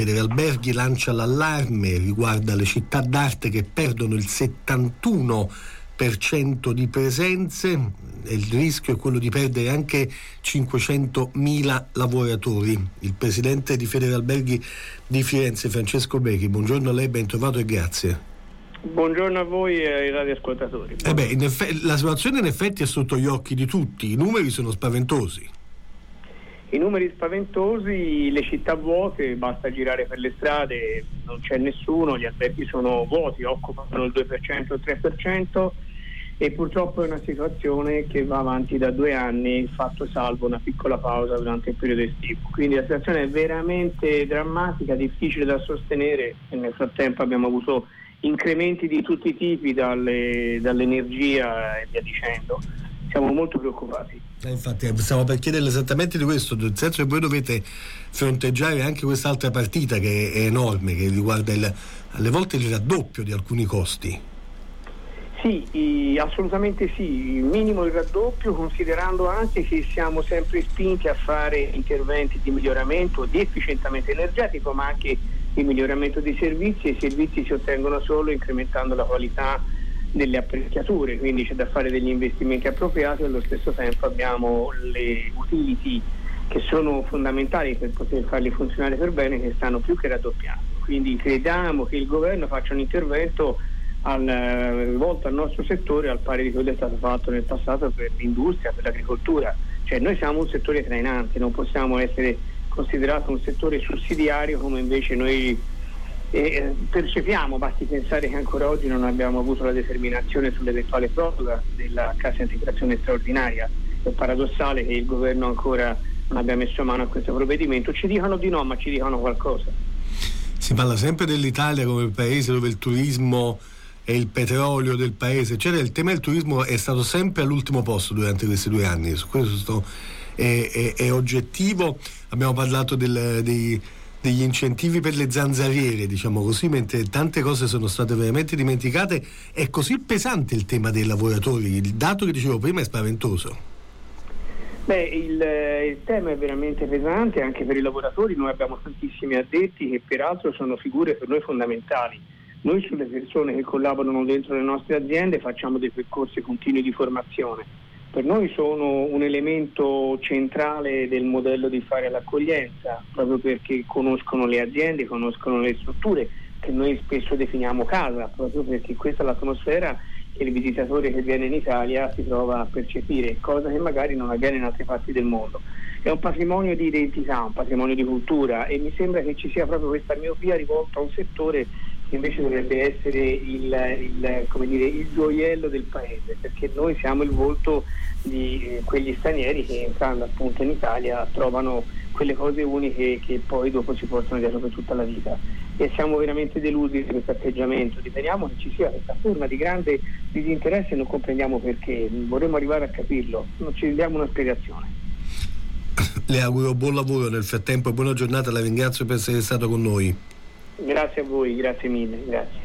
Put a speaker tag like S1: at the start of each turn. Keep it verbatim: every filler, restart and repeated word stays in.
S1: Federalberghi lancia l'allarme, riguarda le città d'arte che perdono il settantuno per cento di presenze e il rischio è quello di perdere anche cinquecentomila lavoratori. Il presidente di Federalberghi di Firenze, Francesco Becchi, buongiorno a lei, ben trovato e grazie.
S2: Buongiorno a voi e ai radioascoltatori.
S1: Eh beh, in effetti, la situazione in effetti è sotto gli occhi di tutti, i numeri sono spaventosi.
S2: I numeri spaventosi, le città vuote, basta girare per le strade, non c'è nessuno, gli alberghi sono vuoti, occupano il due per cento, il tre per cento e purtroppo è una situazione che va avanti da due anni, fatto salvo una piccola pausa durante il periodo estivo. Quindi la situazione è veramente drammatica, difficile da sostenere e nel frattempo abbiamo avuto incrementi di tutti i tipi, dalle, dall'energia e via dicendo. Siamo molto preoccupati.
S1: Eh, infatti stavo per chiederle esattamente di questo, nel senso che voi dovete fronteggiare anche quest'altra partita che è enorme, che riguarda il, alle volte il raddoppio di alcuni costi.
S2: Sì, assolutamente sì, minimo il raddoppio, considerando anche che siamo sempre spinti a fare interventi di miglioramento, di efficientamento energetico, ma anche di miglioramento dei servizi, e i servizi si ottengono solo incrementando la qualità delle apparecchiature, quindi c'è da fare degli investimenti appropriati e allo stesso tempo abbiamo le utility che sono fondamentali per poter farli funzionare per bene, che stanno più che raddoppiando. Quindi crediamo che il governo faccia un intervento al, volto al nostro settore, al pari di quello che è stato fatto nel passato per l'industria, per l'agricoltura. Cioè noi siamo un settore trainante, non possiamo essere considerato un settore sussidiario come invece noi eh, percepiamo. Basti pensare che ancora oggi non abbiamo avuto la determinazione sull'eventuale proroga della cassa integrazione straordinaria. È paradossale che il governo ancora non abbia messo mano a questo provvedimento. Ci dicono di no, ma ci dicono qualcosa.
S1: Si parla sempre dell'Italia come il paese dove il turismo è il petrolio del paese, cioè il tema del turismo è stato sempre all'ultimo posto durante questi due anni, su questo è, è, è oggettivo. Abbiamo parlato del, dei, degli incentivi per le zanzariere, diciamo così, mentre tante cose sono state veramente dimenticate. È così pesante il tema dei lavoratori, il dato che dicevo prima è spaventoso.
S2: Beh, il, il tema è veramente pesante anche per i lavoratori. Noi abbiamo tantissimi addetti che peraltro sono figure per noi fondamentali. Noi sulle persone che collaborano dentro le nostre aziende facciamo dei percorsi continui di formazione. Per noi sono un elemento centrale del modello di fare l'accoglienza, proprio perché conoscono le aziende, conoscono le strutture che noi spesso definiamo casa, proprio perché questa è l'atmosfera che il visitatore che viene in Italia si trova a percepire, cosa che magari non avviene in altre parti del mondo. È un patrimonio di identità, un patrimonio di cultura, e mi sembra che ci sia proprio questa miopia rivolta a un settore che invece dovrebbe essere il, il, come dire, il gioiello del paese, perché noi siamo il volto di eh, quegli stranieri che entrando appunto in Italia trovano quelle cose uniche che poi dopo si portano dietro per tutta la vita, e siamo veramente delusi di questo atteggiamento. Riteniamo che ci sia questa forma di grande disinteresse e non comprendiamo perché, vorremmo arrivare a capirlo, non ci diamo una spiegazione.
S1: Le auguro buon lavoro nel frattempo e buona giornata, la ringrazio per essere stato con noi.
S2: Grazie a voi, grazie mille, grazie.